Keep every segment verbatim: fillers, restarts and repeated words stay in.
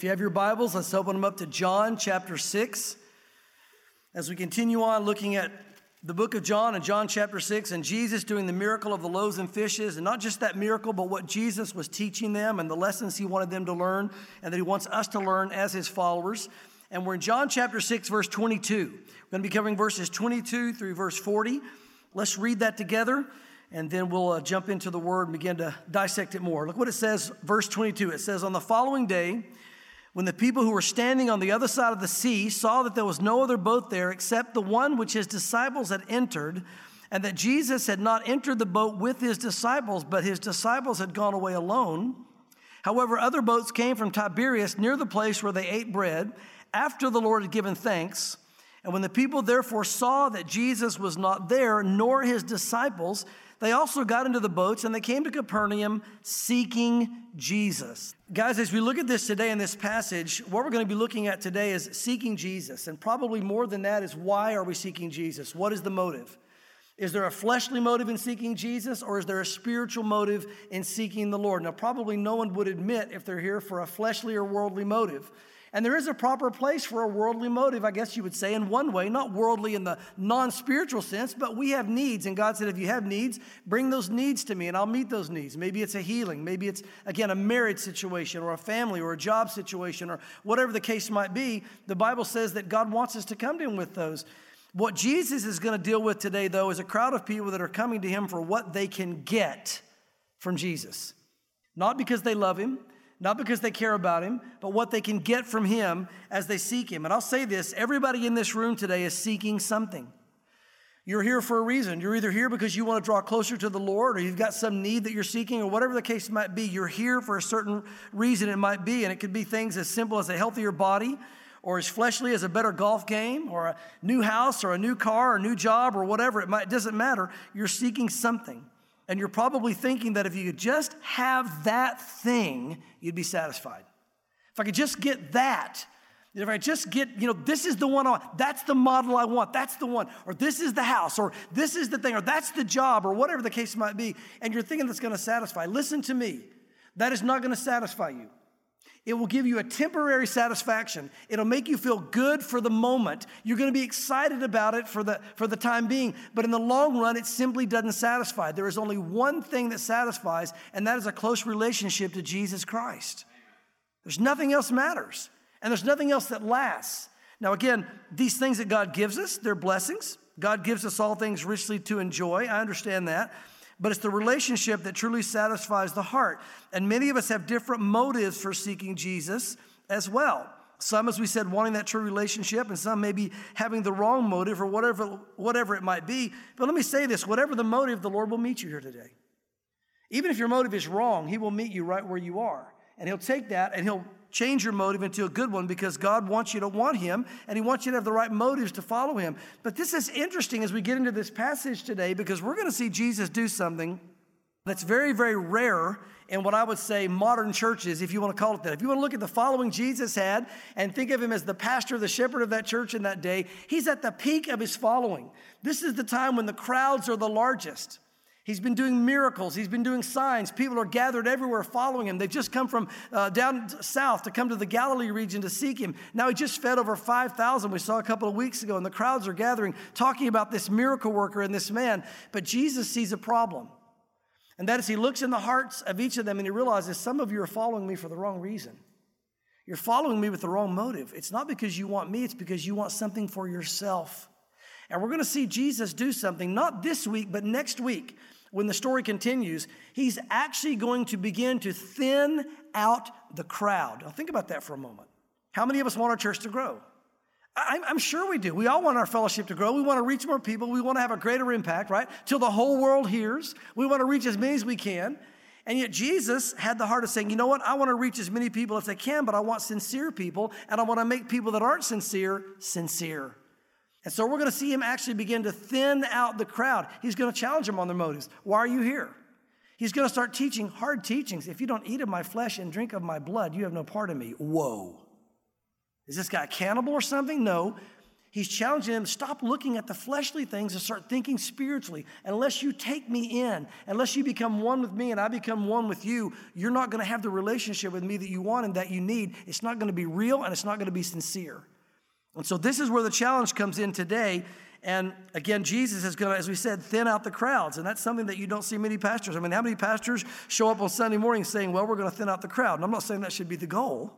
If you have your Bibles, let's open them up to John chapter six. As we continue on looking at the book of John and John chapter six and Jesus doing the miracle of the loaves and fishes, and not just that miracle, but what Jesus was teaching them and the lessons he wanted them to learn and that he wants us to learn as his followers. And we're in John chapter six, verse twenty-two. We're going to be covering verses twenty-two through verse forty. Let's read that together, and then we'll uh, jump into the word and begin to dissect it more. Look what it says, verse twenty-two. It says, "On the following day, when the people who were standing on the other side of the sea saw that there was no other boat there except the one which his disciples had entered, and that Jesus had not entered the boat with his disciples, but his disciples had gone away alone. However, other boats came from Tiberias near the place where they ate bread, after the Lord had given thanks. And when the people therefore saw that Jesus was not there, nor his disciples, they also got into the boats and they came to Capernaum seeking Jesus." Guys, as we look at this today in this passage, what we're going to be looking at today is seeking Jesus. And probably more than that is, why are we seeking Jesus? What is the motive? Is there a fleshly motive in seeking Jesus, or is there a spiritual motive in seeking the Lord? Now, probably no one would admit if they're here for a fleshly or worldly motive. And there is a proper place for a worldly motive, I guess you would say, in one way, not worldly in the non-spiritual sense, but we have needs. And God said, if you have needs, bring those needs to me and I'll meet those needs. Maybe it's a healing. Maybe it's, again, a marriage situation or a family or a job situation or whatever the case might be. The Bible says that God wants us to come to him with those. What Jesus is going to deal with today, though, is a crowd of people that are coming to him for what they can get from Jesus. Not because they love him, not because they care about him, but what they can get from him as they seek him. And I'll say this, everybody in this room today is seeking something. You're here for a reason. You're either here because you want to draw closer to the Lord, or you've got some need that you're seeking, or whatever the case might be. You're here for a certain reason it might be, and it could be things as simple as a healthier body, or as fleshly as a better golf game, or a new house, or a new car, or a new job, or whatever. It might, it doesn't matter. You're seeking something. And you're probably thinking that if you could just have that thing, you'd be satisfied. If I could just get that, if I just get, you know, this is the one I want, that's the model I want, that's the one, or this is the house, or this is the thing, or that's the job, or whatever the case might be, and you're thinking that's going to satisfy. Listen to me. That is not going to satisfy you. It will give you a temporary satisfaction. It'll make you feel good for the moment. You're going to be excited about it for the, for the time being. But in the long run, it simply doesn't satisfy. There is only one thing that satisfies, and that is a close relationship to Jesus Christ. There's nothing else matters. And there's nothing else that lasts. Now, again, these things that God gives us, they're blessings. God gives us all things richly to enjoy. I understand that. But it's the relationship that truly satisfies the heart. And many of us have different motives for seeking Jesus as well. Some, as we said, wanting that true relationship, and some maybe having the wrong motive or whatever, whatever it might be. But let me say this, whatever the motive, the Lord will meet you here today. Even if your motive is wrong, he will meet you right where you are. And he'll take that and he'll change your motive into a good one, because God wants you to want him, and he wants you to have the right motives to follow him. But this is interesting as we get into this passage today, because we're going to see Jesus do something that's very, very rare in what I would say modern churches, if you want to call it that. If you want to look at the following Jesus had and think of him as the pastor, the shepherd of that church in that day, he's at the peak of his following. This is the time when the crowds are the largest. He's been doing miracles. He's been doing signs. People are gathered everywhere following him. They've just come from uh, down south to come to the Galilee region to seek him. Now he just fed over five thousand, we saw a couple of weeks ago, and the crowds are gathering, talking about this miracle worker and this man. But Jesus sees a problem. And that is, he looks in the hearts of each of them and he realizes, some of you are following me for the wrong reason. You're following me with the wrong motive. It's not because you want me, it's because you want something for yourself. And we're going to see Jesus do something, not this week, but next week. When the story continues, he's actually going to begin to thin out the crowd. Now think about that for a moment. How many of us want our church to grow? I'm sure we do. We all want our fellowship to grow. We want to reach more people. We want to have a greater impact, right? Till the whole world hears. We want to reach as many as we can. And yet Jesus had the heart of saying, you know what? I want to reach as many people as I can, but I want sincere people, and I want to make people that aren't sincere, sincere. And so we're going to see him actually begin to thin out the crowd. He's going to challenge them on their motives. Why are you here? He's going to start teaching hard teachings. If you don't eat of my flesh and drink of my blood, you have no part in me. Whoa. Is this guy a cannibal or something? No. He's challenging them, stop looking at the fleshly things and start thinking spiritually. Unless you take me in, unless you become one with me and I become one with you, you're not going to have the relationship with me that you want and that you need. It's not going to be real and it's not going to be sincere. And so this is where the challenge comes in today. And again, Jesus is going to, as we said, thin out the crowds. And that's something that you don't see many pastors. I mean, how many pastors show up on Sunday morning saying, well, we're going to thin out the crowd? And I'm not saying that should be the goal.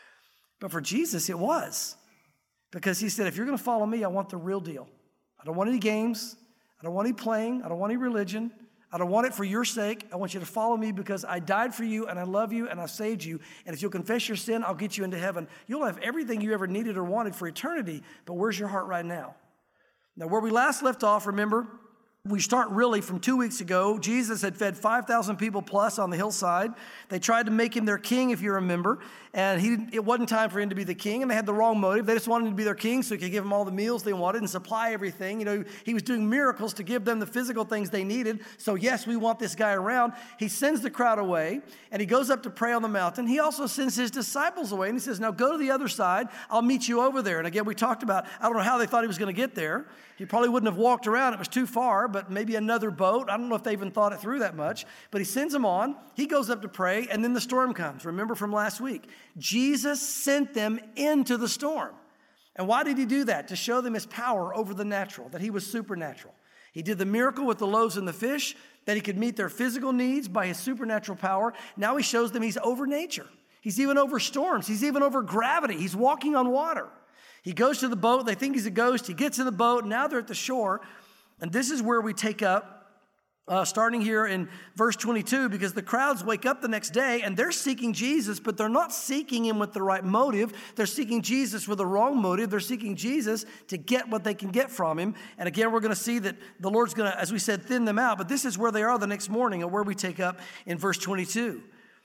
But for Jesus, it was. Because he said, if you're going to follow me, I want the real deal. I don't want any games. I don't want any playing. I don't want any religion. I don't want it for your sake. I want you to follow me because I died for you and I love you and I saved you. And if you'll confess your sin, I'll get you into heaven. You'll have everything you ever needed or wanted for eternity. But where's your heart right now? Now, where we last left off, remember, we start really from two weeks ago. Jesus had fed five thousand people plus on the hillside. They tried to make him their king, if you remember, and he didn't, it wasn't time for him to be the king, and they had the wrong motive. They just wanted him to be their king so he could give them all the meals they wanted and supply everything. You know, he was doing miracles to give them the physical things they needed. So yes, we want this guy around. He sends the crowd away, and he goes up to pray on the mountain. He also sends his disciples away, and he says, now go to the other side. I'll meet you over there. And again, we talked about, I don't know how they thought he was going to get there. He probably wouldn't have walked around. It was too far, but maybe another boat. I don't know if they even thought it through that much. But he sends them on. He goes up to pray, and then the storm comes. Remember from last week, Jesus sent them into the storm. And why did he do that? To show them his power over the natural, that he was supernatural. He did the miracle with the loaves and the fish, that he could meet their physical needs by his supernatural power. Now he shows them he's over nature. He's even over storms. He's even over gravity. He's walking on water. He goes to the boat. They think he's a ghost. He gets in the boat. Now they're at the shore. And this is where we take up, uh, starting here in verse twenty-two, because the crowds wake up the next day and they're seeking Jesus, but they're not seeking him with the right motive. They're seeking Jesus with the wrong motive. They're seeking Jesus to get what they can get from him. And again, we're going to see that the Lord's going to, as we said, thin them out. But this is where they are the next morning, and where we take up in verse twenty-two.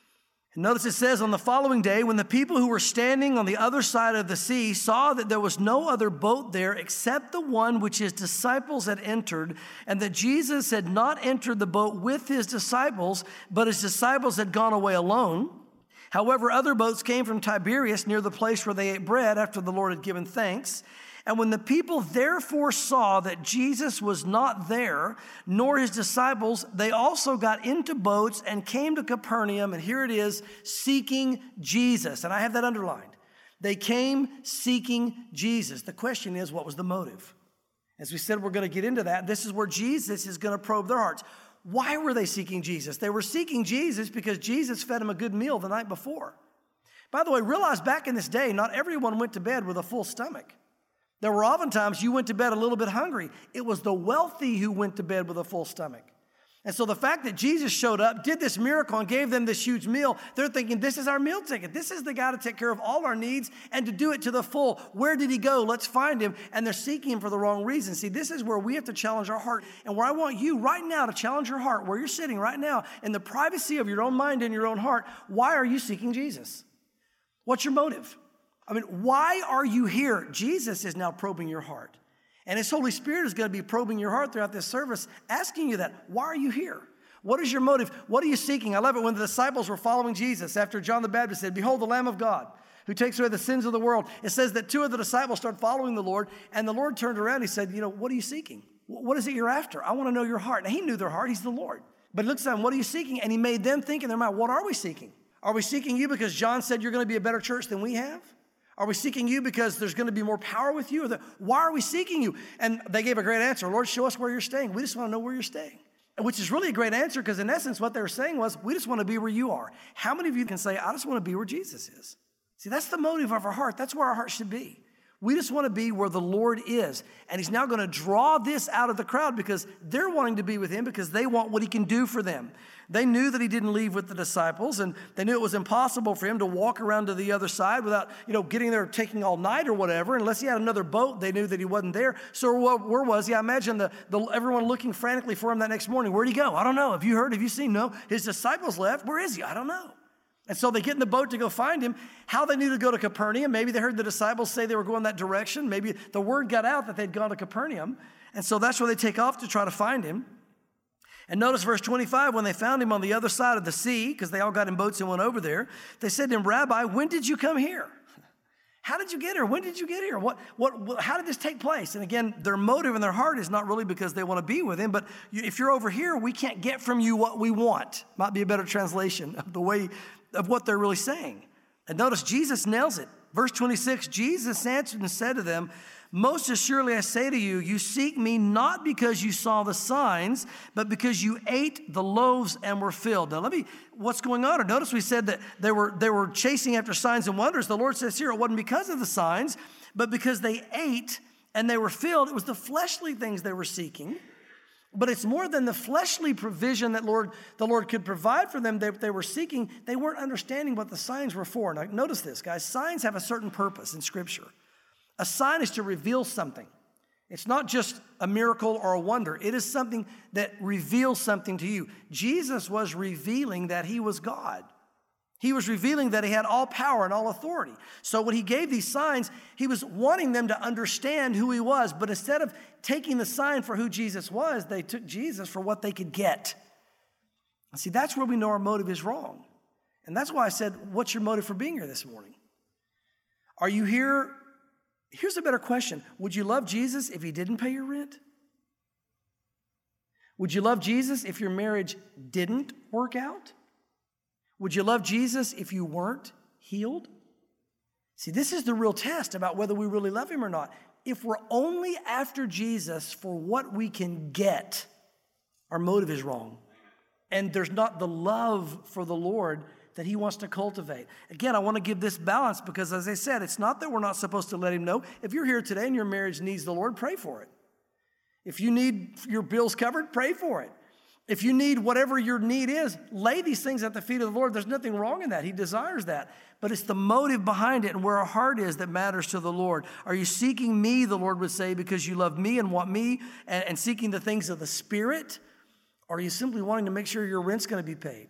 And notice it says, on the following day, when the people who were standing on the other side of the sea saw that there was no other boat there except the one which his disciples had entered, and that Jesus had not entered the boat with his disciples, but his disciples had gone away alone. However, other boats came from Tiberias near the place where they ate bread after the Lord had given thanks. And when the people therefore saw that Jesus was not there, nor his disciples, they also got into boats and came to Capernaum. And here it is, seeking Jesus. And I have that underlined. They came seeking Jesus. The question is, what was the motive? As we said, we're going to get into that. This is where Jesus is going to probe their hearts. Why were they seeking Jesus? They were seeking Jesus because Jesus fed them a good meal the night before. By the way, realize back in this day, not everyone went to bed with a full stomach. There were oftentimes you went to bed a little bit hungry. It was the wealthy who went to bed with a full stomach. And so the fact that Jesus showed up, did this miracle, and gave them this huge meal, they're thinking, this is our meal ticket. This is the guy to take care of all our needs and to do it to the full. Where did he go? Let's find him. And they're seeking him for the wrong reason. See, this is where we have to challenge our heart. And where I want you right now to challenge your heart, where you're sitting right now, in the privacy of your own mind and your own heart, why are you seeking Jesus? What's your motive? I mean, why are you here? Jesus is now probing your heart. And his Holy Spirit is going to be probing your heart throughout this service, asking you that. Why are you here? What is your motive? What are you seeking? I love it when the disciples were following Jesus after John the Baptist said, behold the Lamb of God who takes away the sins of the world. It says that two of the disciples started following the Lord, and the Lord turned around and he said, you know, what are you seeking? What is it you're after? I want to know your heart. Now, he knew their heart. He's the Lord. But he looks at them, what are you seeking? And he made them think in their mind, what are we seeking? Are we seeking you because John said you're going to be a better church than we have? Are we seeking you because there's going to be more power with you? Or the, why are we seeking you? And they gave a great answer. Lord, show us where you're staying. We just want to know where you're staying. Which is really a great answer because in essence, what they were saying was, we just want to be where you are. How many of you can say, I just want to be where Jesus is? See, that's the motive of our heart. That's where our heart should be. We just want to be where the Lord is. And he's now going to draw this out of the crowd because they're wanting to be with him because they want what he can do for them. They knew that he didn't leave with the disciples, and they knew it was impossible for him to walk around to the other side without, you know, getting there, taking all night or whatever. Unless he had another boat, they knew that he wasn't there. So where was he? I imagine the, the everyone looking frantically for him that next morning. Where'd he go? I don't know. Have you heard? Have you seen? No. His disciples left. Where is he? I don't know. And so they get in the boat to go find him. How they knew to go to Capernaum. Maybe they heard the disciples say they were going that direction. Maybe the word got out that they'd gone to Capernaum. And so that's where they take off to try to find him. And notice verse twenty-five, when they found him on the other side of the sea, because they all got in boats and went over there, they said to him, Rabbi, when did you come here? How did you get here? When did you get here? What, what, what, how did this take place? And again, their motive in their heart is not really because they want to be with him, but you, if you're over here, we can't get from you what we want. Might be a better translation of the way of what they're really saying. And notice Jesus nails it. Verse twenty-six, Jesus answered and said to them, most assuredly I say to you, you seek me not because you saw the signs, but because you ate the loaves and were filled. Now let me, what's going on? Notice we said that they were, they were chasing after signs and wonders. The Lord says here, it wasn't because of the signs, but because they ate and they were filled. It was the fleshly things they were seeking. But it's more than the fleshly provision that Lord, the Lord could provide for them that they were seeking. They weren't understanding what the signs were for. Now notice this, guys. Signs have a certain purpose in Scripture. A sign is to reveal something. It's not just a miracle or a wonder. It is something that reveals something to you. Jesus was revealing that he was God. He was revealing that he had all power and all authority. So when he gave these signs, he was wanting them to understand who he was. But instead of taking the sign for who Jesus was, they took Jesus for what they could get. See, that's where we know our motive is wrong. And that's why I said, what's your motive for being here this morning? Are you here? Here's a better question. Would you love Jesus if he didn't pay your rent? Would you love Jesus if your marriage didn't work out? Would you love Jesus if you weren't healed? See, this is the real test about whether we really love him or not. If we're only after Jesus for what we can get, our motive is wrong. And there's not the love for the Lord that he wants to cultivate. Again, I want to give this balance because, as I said, it's not that we're not supposed to let him know. If you're here today and your marriage needs the Lord, pray for it. If you need your bills covered, pray for it. If you need whatever your need is, lay these things at the feet of the Lord. There's nothing wrong in that. He desires that. But it's the motive behind it and where our heart is that matters to the Lord. Are you seeking me, the Lord would say, because you love me and want me and, and seeking the things of the Spirit? Or are you simply wanting to make sure your rent's going to be paid?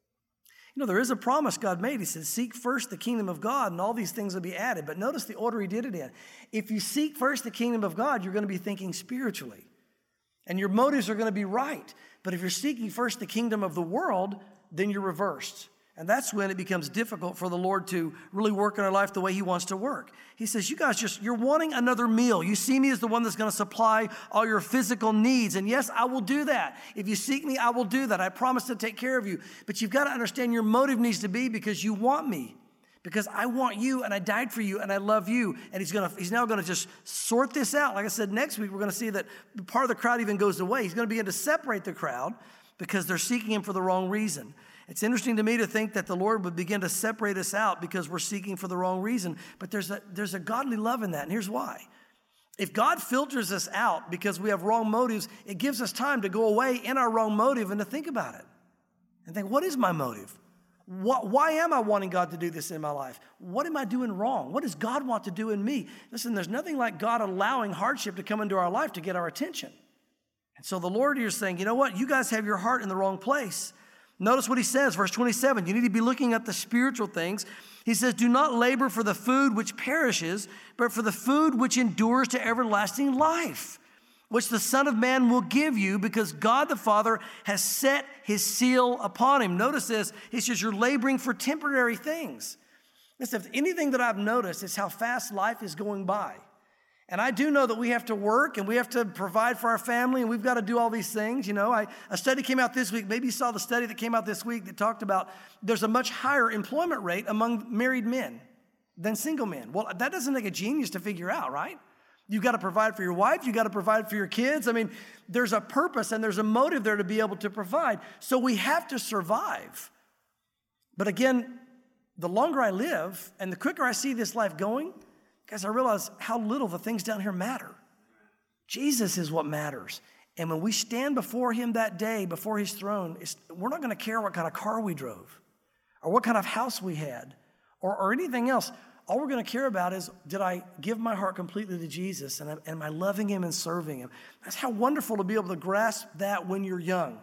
You know, there is a promise God made. He says, seek first the kingdom of God and all these things will be added. But notice the order he did it in. If you seek first the kingdom of God, you're going to be thinking spiritually. And your motives are going to be right. But if you're seeking first the kingdom of the world, then you're reversed. And that's when it becomes difficult for the Lord to really work in our life the way he wants to work. He says, you guys just, you're wanting another meal. You see me as the one that's going to supply all your physical needs. And yes, I will do that. If you seek me, I will do that. I promise to take care of you. But you've got to understand your motive needs to be because you want me. Because I want you and I died for you and I love you. And he's going to, he's now going to just sort this out. Like I said, next week we're going to see that part of the crowd even goes away. He's going to begin to separate the crowd because they're seeking him for the wrong reason. It's interesting to me to think that the Lord would begin to separate us out because we're seeking for the wrong reason. But there's a, there's a godly love in that. And here's why. If God filters us out because we have wrong motives, it gives us time to go away in our wrong motive and to think about it. And think, what is my motive? What, why am I wanting God to do this in my life? What am I doing wrong? What does God want to do in me? Listen, there's nothing like God allowing hardship to come into our life to get our attention. And so the Lord here is saying, you know what? You guys have your heart in the wrong place. Notice what he says, verse twenty-seven. You need to be looking at the spiritual things. He says, do not labor for the food which perishes, but for the food which endures to everlasting life, which the Son of Man will give you because God the Father has set his seal upon him. Notice this. He says, you're laboring for temporary things. Listen, if anything that I've noticed is how fast life is going by. And I do know that we have to work and we have to provide for our family and we've got to do all these things. You know, I, a study came out this week. Maybe you saw the study that came out this week that talked about there's a much higher employment rate among married men than single men. Well, that doesn't take a genius to figure out, right? You've got to provide for your wife. You've got to provide for your kids. I mean, there's a purpose and there's a motive there to be able to provide. So we have to survive. But again, the longer I live and the quicker I see this life going, guys, I realize how little the things down here matter. Jesus is what matters. And when we stand before him that day, before his throne, it's, we're not going to care what kind of car we drove or what kind of house we had or, or anything else. All we're going to care about is, did I give my heart completely to Jesus? And am I loving him and serving him? That's how wonderful to be able to grasp that when you're young.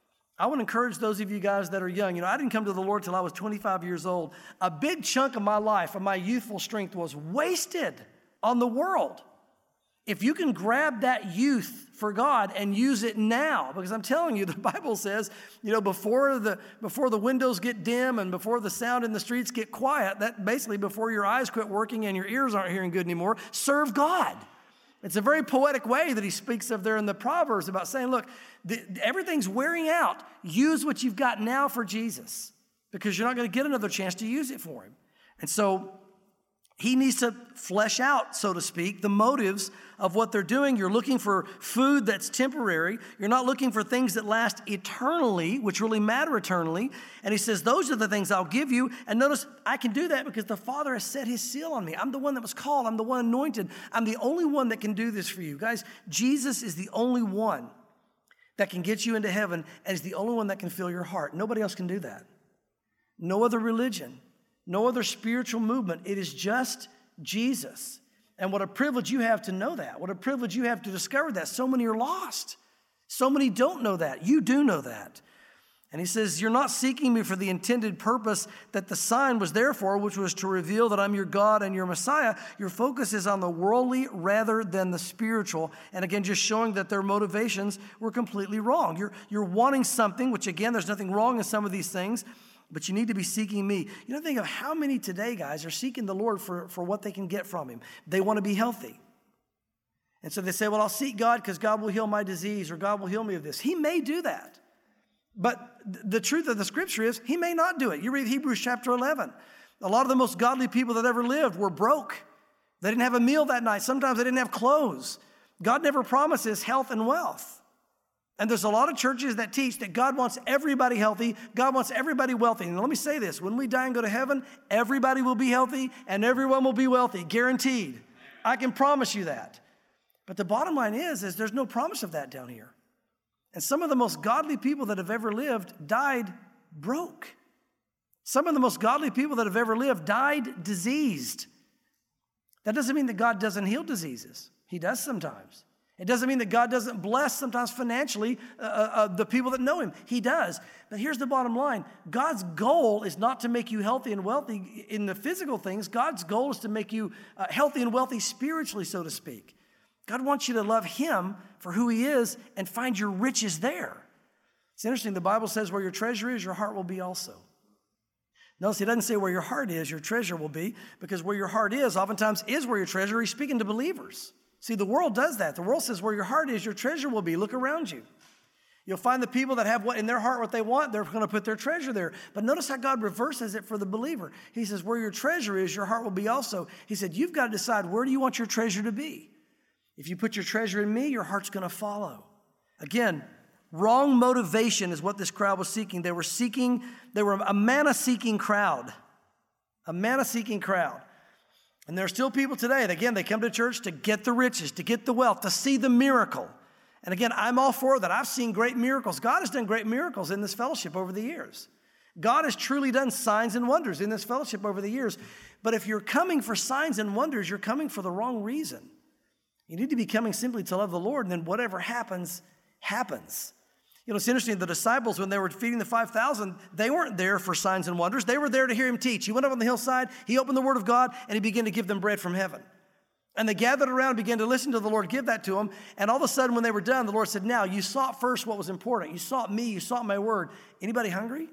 I want to encourage those of you guys that are young. You know, I didn't come to the Lord till I was twenty-five years old. A big chunk of my life, of my youthful strength, was wasted on the world. If you can grab that youth for God and use it now, because I'm telling you, the Bible says, you know, before the before the windows get dim and before the sound in the streets get quiet, that basically before your eyes quit working and your ears aren't hearing good anymore, serve God. It's a very poetic way that he speaks of there in the Proverbs about saying, look, the, everything's wearing out. Use what you've got now for Jesus, because you're not going to get another chance to use it for him. And so he needs to flesh out, so to speak, the motives of what they're doing. You're looking for food that's temporary. You're not looking for things that last eternally, which really matter eternally. And he says, those are the things I'll give you. And notice, I can do that because the Father has set his seal on me. I'm the one that was called. I'm the one anointed. I'm the only one that can do this for you. Guys, Jesus is the only one that can get you into heaven, and is the only one that can fill your heart. Nobody else can do that. No other religion. No other spiritual movement. It is just Jesus. And what a privilege you have to know that. What a privilege you have to discover that. So many are lost. So many don't know that. You do know that. And he says, you're not seeking me for the intended purpose that the sign was there for, which was to reveal that I'm your God and your Messiah. Your focus is on the worldly rather than the spiritual. And again, just showing that their motivations were completely wrong. You're, you're wanting something, which again, there's nothing wrong in some of these things, but you need to be seeking me. You know, think of how many today, guys, are seeking the Lord for, for what they can get from him. They want to be healthy. And so they say, well, I'll seek God because God will heal my disease or God will heal me of this. He may do that. But the truth of the scripture is he may not do it. You read Hebrews chapter eleven. A lot of the most godly people that ever lived were broke. They didn't have a meal that night. Sometimes they didn't have clothes. God never promises health and wealth. And there's a lot of churches that teach that God wants everybody healthy. God wants everybody wealthy. And let me say this. When we die and go to heaven, everybody will be healthy and everyone will be wealthy. Guaranteed. I can promise you that. But the bottom line is, is there's no promise of that down here. And some of the most godly people that have ever lived died broke. Some of the most godly people that have ever lived died diseased. That doesn't mean that God doesn't heal diseases. He does sometimes. It doesn't mean that God doesn't bless sometimes financially uh, uh, the people that know him. He does. But here's the bottom line. God's goal is not to make you healthy and wealthy in the physical things. God's goal is to make you uh, healthy and wealthy spiritually, so to speak. God wants you to love him for who he is and find your riches there. It's interesting. The Bible says where your treasure is, your heart will be also. Notice he doesn't say where your heart is, your treasure will be, because where your heart is oftentimes is where your treasure is. He's speaking to believers. See, the world does that. The world says where your heart is, your treasure will be. Look around you. You'll find the people that have what in their heart what they want, they're going to put their treasure there. But notice how God reverses it for the believer. He says where your treasure is, your heart will be also. He said you've got to decide where do you want your treasure to be. If you put your treasure in me, your heart's going to follow. Again, wrong motivation is what this crowd was seeking. They were seeking, they were a manna-seeking crowd. A manna-seeking crowd. And there are still people today that, again, they come to church to get the riches, to get the wealth, to see the miracle. And again, I'm all for that. I've seen great miracles. God has done great miracles in this fellowship over the years. God has truly done signs and wonders in this fellowship over the years. But if you're coming for signs and wonders, you're coming for the wrong reason. You need to be coming simply to love the Lord, and then whatever happens, happens. You know, it's interesting, the disciples, when they were feeding the five thousand, they weren't there for signs and wonders. They were there to hear him teach. He went up on the hillside, he opened the word of God, and he began to give them bread from heaven. And they gathered around and began to listen to the Lord give that to them. And all of a sudden, when they were done, the Lord said, now, you sought first what was important. You sought me, you sought my word. Anybody hungry?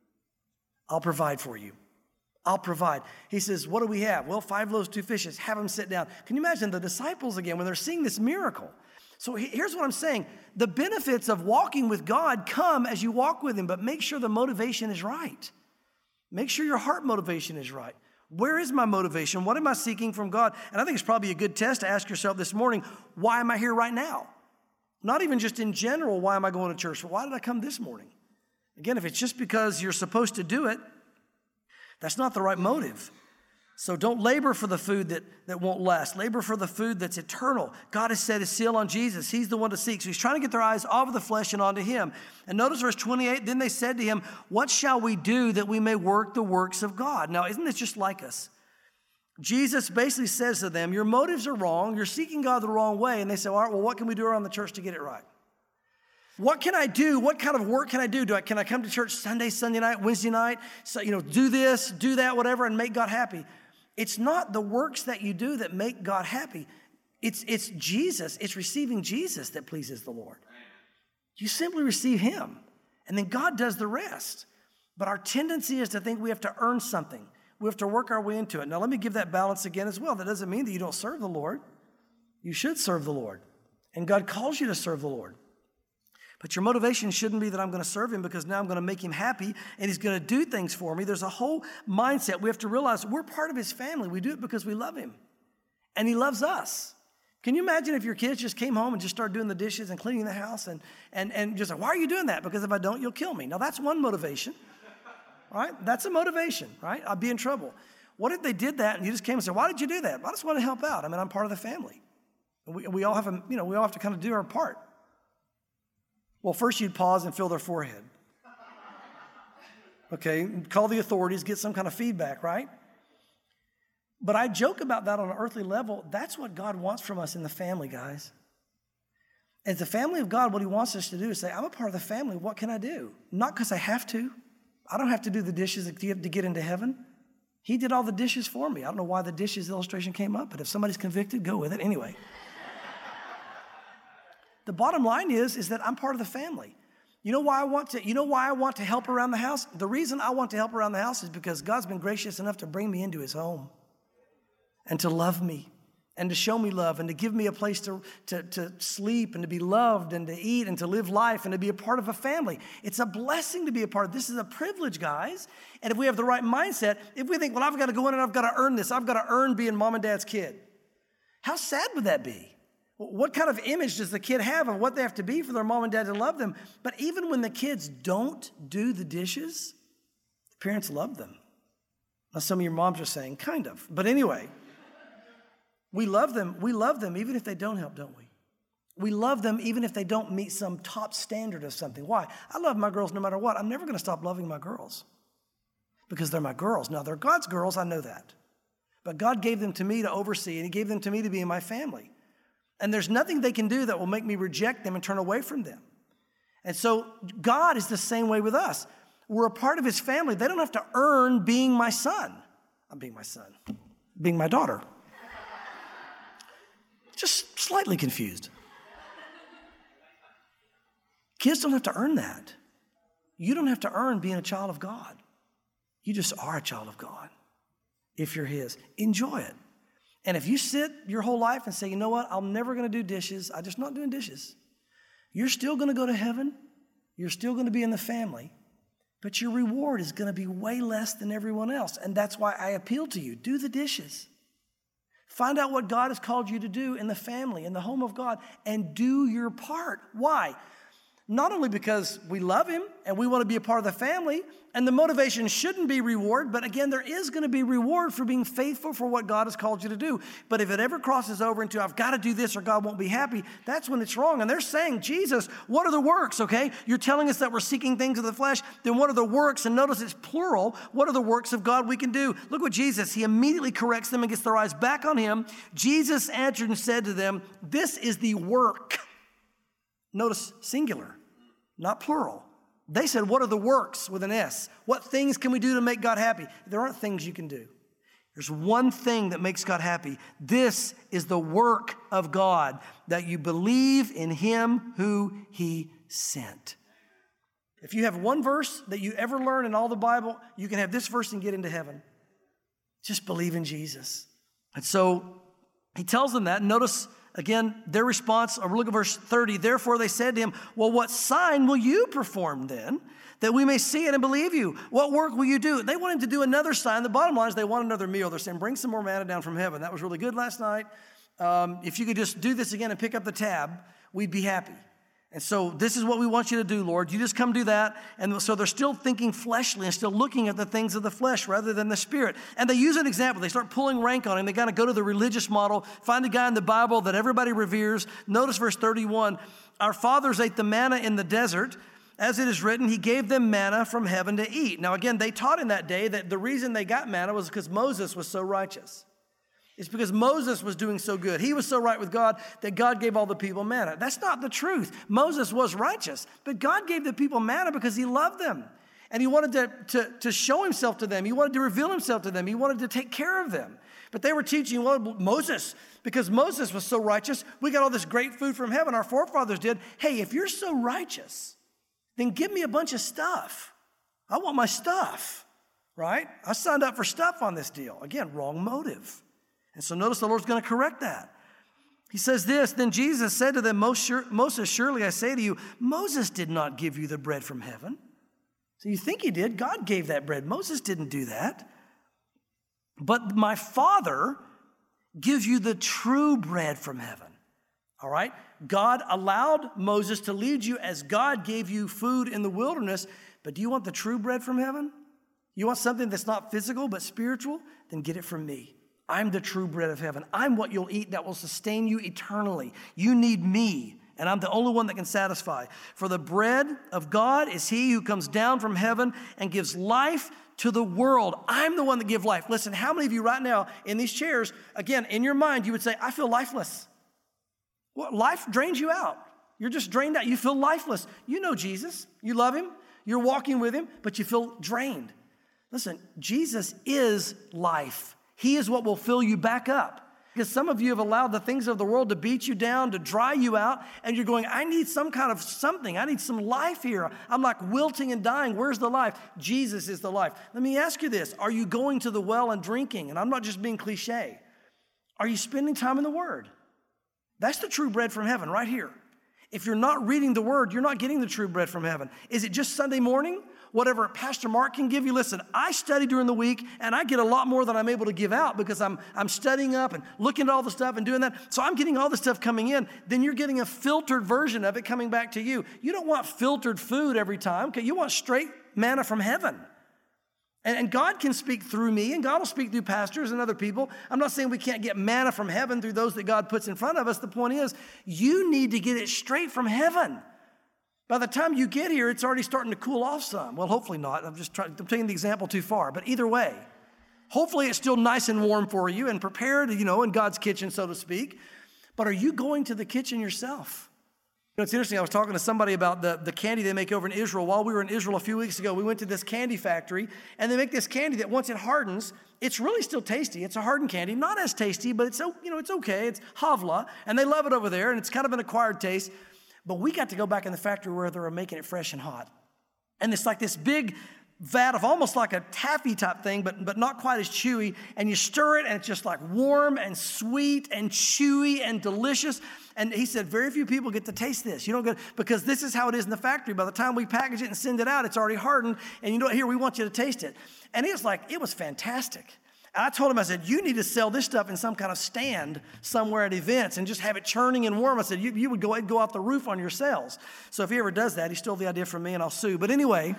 I'll provide for you. I'll provide. He says, what do we have? Well, five loaves, two fishes. Have them sit down. Can you imagine the disciples again when they're seeing this miracle? So here's what I'm saying. The benefits of walking with God come as you walk with him, but make sure the motivation is right. Make sure your heart motivation is right. Where is my motivation? What am I seeking from God? And I think it's probably a good test to ask yourself this morning, why am I here right now? Not even just in general, why am I going to church? But why did I come this morning? Again, if it's just because you're supposed to do it, that's not the right motive. So don't labor for the food that, that won't last. Labor for the food that's eternal. God has set his seal on Jesus. He's the one to seek. So he's trying to get their eyes off of the flesh and onto him. And notice verse twenty-eight, then they said to him, what shall we do that we may work the works of God? Now, isn't this just like us? Jesus basically says to them, your motives are wrong. You're seeking God the wrong way. And they say, all right, well, what can we do around the church to get it right? What can I do? What kind of work can I do? Do I, can I come to church Sunday, Sunday night, Wednesday night? So, you know, do this, do that, whatever, and make God happy. It's not the works that you do that make God happy. It's, it's Jesus, it's receiving Jesus that pleases the Lord. You simply receive him, and then God does the rest. But our tendency is to think we have to earn something. We have to work our way into it. Now, let me give that balance again as well. That doesn't mean that you don't serve the Lord. You should serve the Lord, and God calls you to serve the Lord. But your motivation shouldn't be that I'm going to serve him because now I'm going to make him happy and he's going to do things for me. There's a whole mindset. We have to realize we're part of his family. We do it because we love him, and he loves us. Can you imagine if your kids just came home and just started doing the dishes and cleaning the house and, and, and just like, why are you doing that? Because if I don't, you'll kill me. Now, that's one motivation, right? That's a motivation, right? I'll be in trouble. What if they did that and you just came and said, why did you do that? I just want to help out. I mean, I'm part of the family. And we, we all have a, you know, we all have to kind of do our part. Well, first you'd pause and feel their forehead. Okay, call the authorities, get some kind of feedback, right? But I joke about that on an earthly level. That's what God wants from us in the family, guys. As the family of God, what he wants us to do is say, I'm a part of the family. What can I do? Not because I have to. I don't have to do the dishes to get, to get into heaven. He did all the dishes for me. I don't know why the dishes illustration came up, but if somebody's convicted, go with it anyway. The bottom line is, is that I'm part of the family. You know why I want to, you know why I want to help around the house? The reason I want to help around the house is because God's been gracious enough to bring me into his home and to love me and to show me love and to give me a place to, to, to sleep and to be loved and to eat and to live life and to be a part of a family. It's a blessing to be a part of. This is a privilege, guys. And if we have the right mindset, if we think, well, I've got to go in and I've got to earn this. I've got to earn being mom and dad's kid. How sad would that be? What kind of image does the kid have of what they have to be for their mom and dad to love them? But even when the kids don't do the dishes, the parents love them. Now, some of your moms are saying, kind of. But anyway, we love them. We love them even if they don't help, don't we? We love them even if they don't meet some top standard of something. Why? I love my girls no matter what. I'm never going to stop loving my girls because they're my girls. Now, they're God's girls. I know that. But God gave them to me to oversee, and he gave them to me to be in my family. And there's nothing they can do that will make me reject them and turn away from them. And so God is the same way with us. We're a part of his family. They don't have to earn being my son. I'm being my son. Being my daughter. Just slightly confused. Kids don't have to earn that. You don't have to earn being a child of God. You just are a child of God if you're his. Enjoy it. And if you sit your whole life and say, you know what, I'm never going to do dishes. I'm just not doing dishes. You're still going to go to heaven. You're still going to be in the family. But your reward is going to be way less than everyone else. And that's why I appeal to you. Do the dishes. Find out what God has called you to do in the family, in the home of God, and do your part. Why? Not only because we love him and we want to be a part of the family, and the motivation shouldn't be reward, but again, there is going to be reward for being faithful for what God has called you to do. But if it ever crosses over into, I've got to do this or God won't be happy, that's when it's wrong. And they're saying, Jesus, what are the works, okay? You're telling us that we're seeking things of the flesh, then what are the works? And notice it's plural. What are the works of God we can do? Look what Jesus, he immediately corrects them and gets their eyes back on him. Jesus answered and said to them, this is the work. Notice singular, not plural. They said, what are the works with an S? What things can we do to make God happy? There aren't things you can do. There's one thing that makes God happy. This is the work of God, that you believe in him who he sent. If you have one verse that you ever learn in all the Bible, you can have this verse and get into heaven. Just believe in Jesus. And so he tells them that. Notice again, their response, or look at verse thirty. Therefore they said to him, well, what sign will you perform then, that we may see it and believe you? What work will you do? They want him to do another sign. The bottom line is they want another meal. They're saying, bring some more manna down from heaven. That was really good last night. Um, if you could just do this again and pick up the tab, we'd be happy. And so this is what we want you to do, Lord. You just come do that. And so they're still thinking fleshly and still looking at the things of the flesh rather than the spirit. And they use an example. They start pulling rank on him. They got to go to the religious model, find a guy in the Bible that everybody reveres. Notice verse thirty-one. Our fathers ate the manna in the desert. As it is written, he gave them manna from heaven to eat. Now again, they taught in that day that the reason they got manna was because Moses was so righteous. It's because Moses was doing so good. He was so right with God that God gave all the people manna. That's not the truth. Moses was righteous, but God gave the people manna because he loved them. And he wanted to, to, to show himself to them. He wanted to reveal himself to them. He wanted to take care of them. But they were teaching, well, Moses, because Moses was so righteous, we got all this great food from heaven. Our forefathers did. Hey, if you're so righteous, then give me a bunch of stuff. I want my stuff, right? I signed up for stuff on this deal. Again, wrong motive. And so notice the Lord's going to correct that. He says this, then Jesus said to them, Moses, surely I say to you, Moses did not give you the bread from heaven. So you think he did. God gave that bread. Moses didn't do that. But my Father gives you the true bread from heaven. All right? God allowed Moses to lead you as God gave you food in the wilderness. But do you want the true bread from heaven? You want something that's not physical but spiritual? Then get it from me. I'm the true bread of heaven. I'm what you'll eat that will sustain you eternally. You need me, and I'm the only one that can satisfy. For the bread of God is he who comes down from heaven and gives life to the world. I'm the one that gives life. Listen, how many of you right now in these chairs, again, in your mind, you would say, I feel lifeless. Well, life drains you out. You're just drained out. You feel lifeless. You know Jesus. You love him. You're walking with him, but you feel drained. Listen, Jesus is life. He is what will fill you back up. Because some of you have allowed the things of the world to beat you down, to dry you out, and you're going, I need some kind of something. I need some life here. I'm like wilting and dying. Where's the life? Jesus is the life. Let me ask you this. Are you going to the well and drinking? And I'm not just being cliche. Are you spending time in the Word? That's the true bread from heaven right here. If you're not reading the Word, you're not getting the true bread from heaven. Is it just Sunday morning? Whatever Pastor Mark can give you. Listen, I study during the week, and I get a lot more than I'm able to give out because I'm, I'm studying up and looking at all the stuff and doing that. So I'm getting all the stuff coming in. Then you're getting a filtered version of it coming back to you. You don't want filtered food every time. Okay? You want straight manna from heaven. And, and God can speak through me, and God will speak through pastors and other people. I'm not saying we can't get manna from heaven through those that God puts in front of us. The point is, you need to get it straight from heaven. By the time you get here, it's already starting to cool off some. Well, hopefully not. I'm just trying, I'm taking the example too far. But either way, hopefully it's still nice and warm for you and prepared, you know, in God's kitchen, so to speak. But are you going to the kitchen yourself? You know, it's interesting. I was talking to somebody about the, the candy they make over in Israel. While we were in Israel a few weeks ago, we went to this candy factory, and they make this candy that once it hardens, it's really still tasty. It's a hardened candy, not as tasty, but it's, you know, it's okay. It's havla, and they love it over there, and it's kind of an acquired taste. But we got to go back in the factory where they were making it fresh and hot. And it's like this big vat of almost like a taffy type thing, but, but not quite as chewy. And you stir it, and it's just like warm and sweet and chewy and delicious. And he said, very few people get to taste this. You don't get, because this is how it is in the factory. By the time we package it and send it out, it's already hardened. And you know what? Here, we want you to taste it. And it was like, it was fantastic. And I told him, I said, you need to sell this stuff in some kind of stand somewhere at events and just have it churning and warm. I said, you, you would go ahead and go off the roof on your sales. So if he ever does that, he stole the idea from me and I'll sue. But anyway,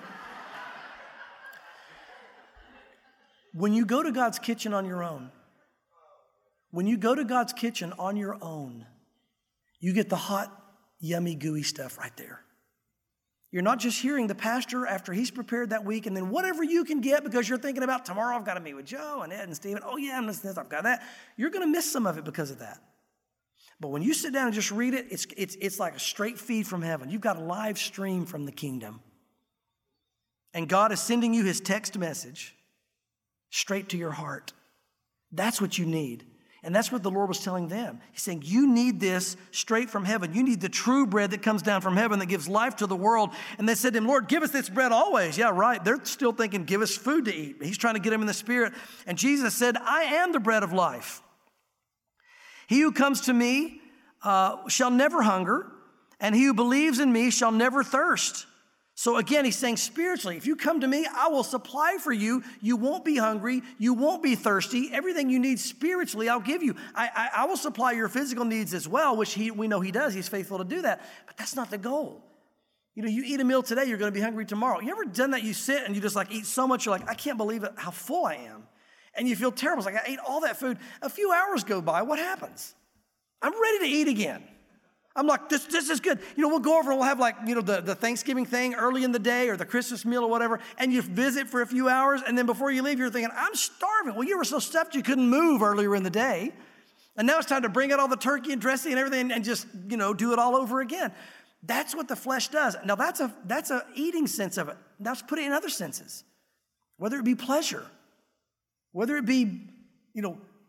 when you go to God's kitchen on your own, when you go to God's kitchen on your own, you get the hot, yummy, gooey stuff right there. You're not just hearing the pastor after he's prepared that week and then whatever you can get because you're thinking about tomorrow I've got to meet with Joe and Ed and Stephen. Oh, yeah, and this, this, I've got that. You're going to miss some of it because of that. But when you sit down and just read it, it's, it's, it's like a straight feed from heaven. You've got a live stream from the kingdom. And God is sending you his text message straight to your heart. That's what you need. And that's what the Lord was telling them. He's saying, you need this straight from heaven. You need the true bread that comes down from heaven that gives life to the world. And they said to him, Lord, give us this bread always. Yeah, right. They're still thinking, give us food to eat. He's trying to get them in the spirit. And Jesus said, I am the bread of life. He who comes to me uh, shall never hunger, and he who believes in me shall never thirst. So again, he's saying spiritually, if you come to me, I will supply for you. You won't be hungry. You won't be thirsty. Everything you need spiritually, I'll give you. I, I, I will supply your physical needs as well, which he, we know he does. He's faithful to do that. But that's not the goal. You know, you eat a meal today, you're going to be hungry tomorrow. You ever done that? You sit and you just like eat so much, you're like, I can't believe it, how full I am. And you feel terrible. It's like I ate all that food. A few hours go by. What happens? I'm ready to eat again. I'm like, this, this is good. You know, we'll go over and we'll have like, you know, the, the Thanksgiving thing early in the day or the Christmas meal or whatever, and you visit for a few hours, and then before you leave, you're thinking, I'm starving. Well, you were so stuffed you couldn't move earlier in the day, and now it's time to bring out all the turkey and dressing and everything and just, you know, do it all over again. That's what the flesh does. Now, that's a that's a eating sense of it. Now, let's put it in other senses, whether it be pleasure, whether it be, you know,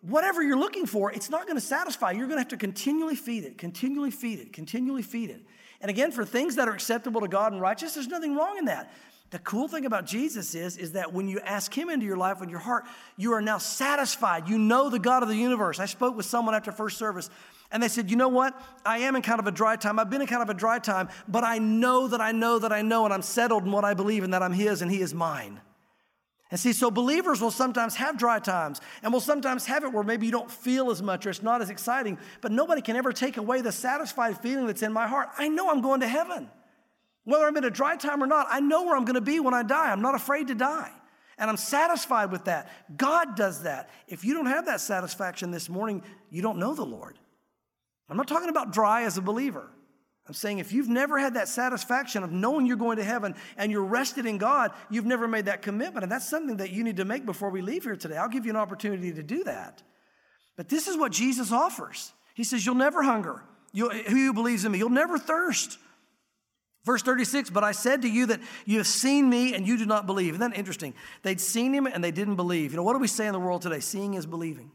whatever you're looking for, it's not going to satisfy. You're going to have to continually feed it, continually feed it, continually feed it. And again, for things that are acceptable to God and righteous, there's nothing wrong in that. The cool thing about Jesus is, is that when you ask him into your life, in your heart, you are now satisfied. You know the God of the universe. I spoke with someone after first service, and they said, you know what? I am in kind of a dry time. I've been in kind of a dry time, but I know that I know that I know, and I'm settled in what I believe, and that I'm his and he is mine. And see, so believers will sometimes have dry times, and will sometimes have it where maybe you don't feel as much or it's not as exciting, but nobody can ever take away the satisfied feeling that's in my heart. I know I'm going to heaven. Whether I'm in a dry time or not, I know where I'm going to be when I die. I'm not afraid to die. And I'm satisfied with that. God does that. If you don't have that satisfaction this morning, you don't know the Lord. I'm not talking about dry as a believer. I'm saying if you've never had that satisfaction of knowing you're going to heaven and you're rested in God, you've never made that commitment. And that's something that you need to make before we leave here today. I'll give you an opportunity to do that. But this is what Jesus offers. He says, you'll never hunger. You'll, who believes in me, you'll never thirst. Verse thirty-six, but I said to you that you have seen me and you do not believe. Isn't that interesting? They'd seen him and they didn't believe. You know, what do we say in the world today? Seeing is believing.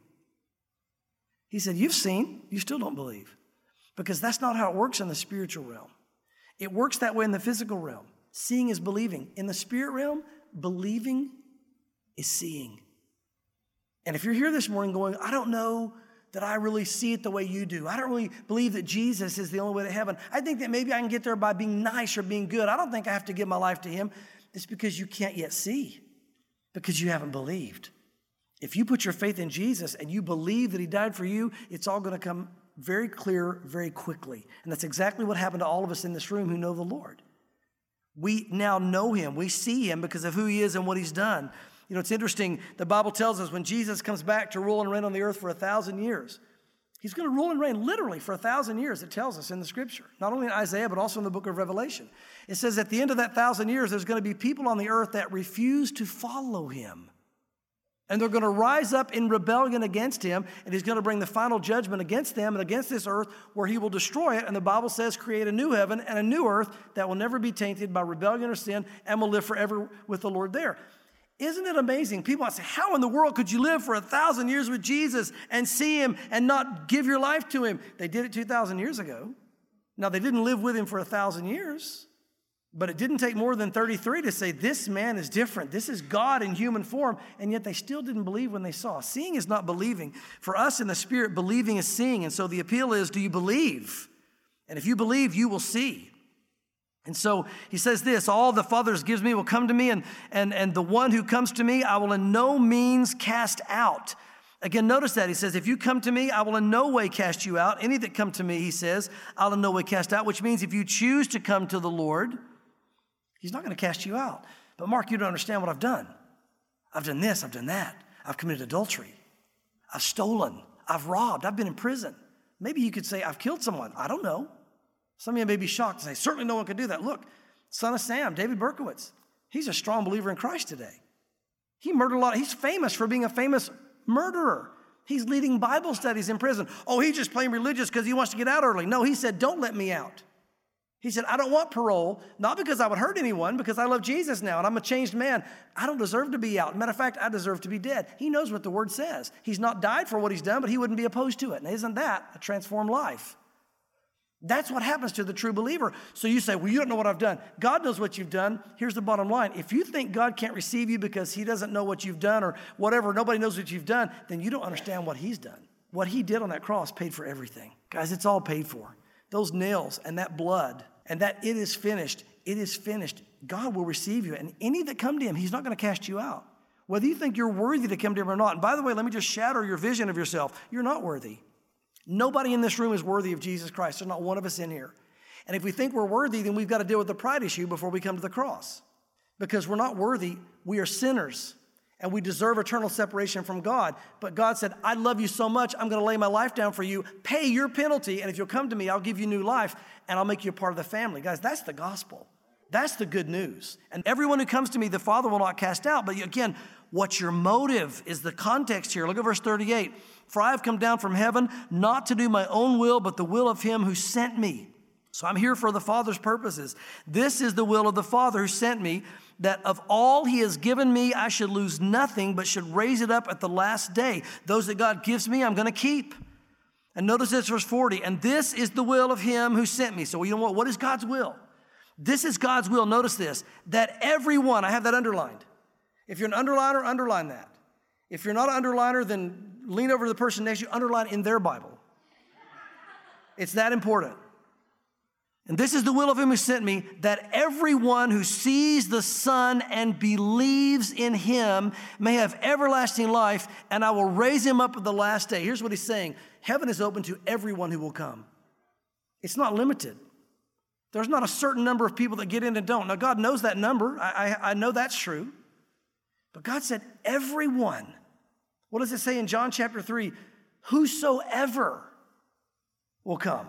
He said, you've seen, you still don't believe. Because that's not how it works in the spiritual realm. It works that way in the physical realm. Seeing is believing. In the spirit realm, believing is seeing. And if you're here this morning going, I don't know that I really see it the way you do. I don't really believe that Jesus is the only way to heaven. I think that maybe I can get there by being nice or being good. I don't think I have to give my life to him. It's because you can't yet see, because you haven't believed. If you put your faith in Jesus and you believe that he died for you, it's all going to come very clear very quickly. And that's exactly what happened to all of us in this room who know the Lord. We now know him. We see him because of who he is and what he's done. You know, it's interesting. The Bible tells us when Jesus comes back to rule and reign on the earth for a thousand years, he's going to rule and reign literally for a thousand years. It tells us in the scripture, not only in Isaiah, but also in the book of Revelation. It says at the end of that thousand years, there's going to be people on the earth that refuse to follow him. And they're going to rise up in rebellion against him, and he's going to bring the final judgment against them and against this earth where he will destroy it. And the Bible says create a new heaven and a new earth that will never be tainted by rebellion or sin and will live forever with the Lord there. Isn't it amazing? People might say, how in the world could you live for a thousand years with Jesus and see him and not give your life to him? They did it two thousand years ago. Now, they didn't live with him for a thousand years. But it didn't take more than thirty-three to say, this man is different. This is God in human form. And yet they still didn't believe when they saw. Seeing is not believing. For us in the spirit, believing is seeing. And so the appeal is, do you believe? And if you believe, you will see. And so he says this, all the Father gives me will come to me, and, and, and the one who comes to me, I will in no means cast out. Again, notice that. He says, if you come to me, I will in no way cast you out. Any that come to me, he says, I'll in no way cast out, which means if you choose to come to the Lord, he's not going to cast you out. But Mark, you don't understand what I've done. I've done this, I've done that. I've committed adultery. I've stolen. I've robbed. I've been in prison. Maybe you could say, I've killed someone. I don't know. Some of you may be shocked and say, certainly no one could do that. Look, son of Sam, David Berkowitz, he's a strong believer in Christ today. He murdered a lot. He's famous for being a famous murderer. He's leading Bible studies in prison. Oh, he's just playing religious because he wants to get out early. No, he said, don't let me out. He said, I don't want parole, not because I would hurt anyone, because I love Jesus now and I'm a changed man. I don't deserve to be out. Matter of fact, I deserve to be dead. He knows what the word says. He's not died for what he's done, but he wouldn't be opposed to it. And isn't that a transformed life? That's what happens to the true believer. So you say, well, you don't know what I've done. God knows what you've done. Here's the bottom line. If you think God can't receive you because he doesn't know what you've done or whatever, nobody knows what you've done, then you don't understand what he's done. What he did on that cross paid for everything. Guys, it's all paid for. Those nails and that blood and that it is finished, it is finished. God will receive you. And any that come to him, he's not going to cast you out. Whether you think you're worthy to come to him or not. And by the way, let me just shatter your vision of yourself. You're not worthy. Nobody in this room is worthy of Jesus Christ. There's not one of us in here. And if we think we're worthy, then we've got to deal with the pride issue before we come to the cross. Because we're not worthy. We are sinners. And we deserve eternal separation from God. But God said, I love you so much, I'm going to lay my life down for you. Pay your penalty. And if you'll come to me, I'll give you new life. And I'll make you a part of the family. Guys, that's the gospel. That's the good news. And everyone who comes to me, the Father will not cast out. But again, what's your motive is the context here. Look at verse thirty-eight. For I have come down from heaven not to do my own will, but the will of him who sent me. So I'm here for the Father's purposes. This is the will of the Father who sent me, that of all he has given me, I should lose nothing, but should raise it up at the last day. Those that God gives me, I'm going to keep. And notice this, verse forty, and this is the will of him who sent me. So you know what? What is God's will? This is God's will. Notice this, that everyone, I have that underlined. If you're an underliner, underline that. If you're not an underliner, then lean over to the person next to you, underline in their Bible. It's that important. And this is the will of him who sent me, that everyone who sees the Son and believes in him may have everlasting life, and I will raise him up at the last day. Here's what he's saying. Heaven is open to everyone who will come. It's not limited. There's not a certain number of people that get in and don't. Now, God knows that number. I, I, I know that's true. But God said, everyone. What does it say in John chapter three? Whosoever will come.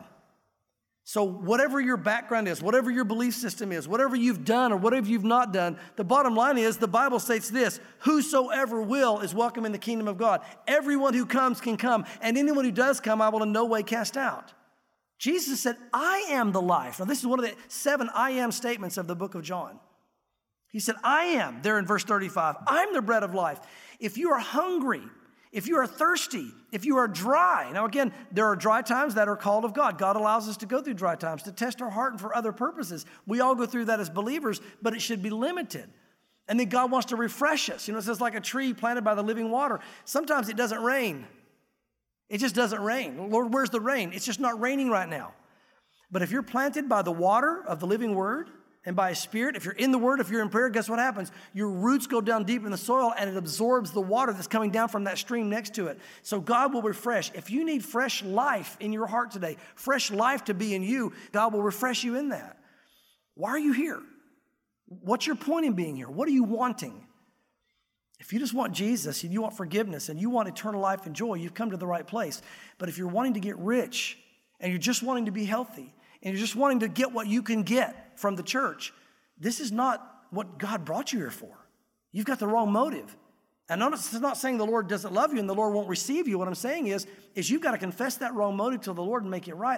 So whatever your background is, whatever your belief system is, whatever you've done or whatever you've not done, the bottom line is the Bible states this, whosoever will is welcome in the kingdom of God. Everyone who comes can come, and anyone who does come, I will in no way cast out. Jesus said, I am the life. Now this is one of the seven I am statements of the book of John. He said, I am, there in verse thirty-five, I'm the bread of life. If you are hungry, if you are thirsty, if you are dry. Now again, there are dry times that are called of God. God allows us to go through dry times to test our heart and for other purposes. We all go through that as believers, but it should be limited. And then God wants to refresh us. You know, it says like a tree planted by the living water. Sometimes it doesn't rain. It just doesn't rain. Lord, where's the rain? It's just not raining right now. But if you're planted by the water of the living word, and by His Spirit, if you're in the Word, if you're in prayer, guess what happens? Your roots go down deep in the soil and it absorbs the water that's coming down from that stream next to it. So God will refresh. If you need fresh life in your heart today, fresh life to be in you, God will refresh you in that. Why are you here? What's your point in being here? What are you wanting? If you just want Jesus and you want forgiveness and you want eternal life and joy, you've come to the right place. But if you're wanting to get rich and you're just wanting to be healthy, and you're just wanting to get what you can get from the church, this is not what God brought you here for. You've got the wrong motive. And notice, it's not saying the Lord doesn't love you and the Lord won't receive you. What I'm saying is, is you've got to confess that wrong motive to the Lord and make it right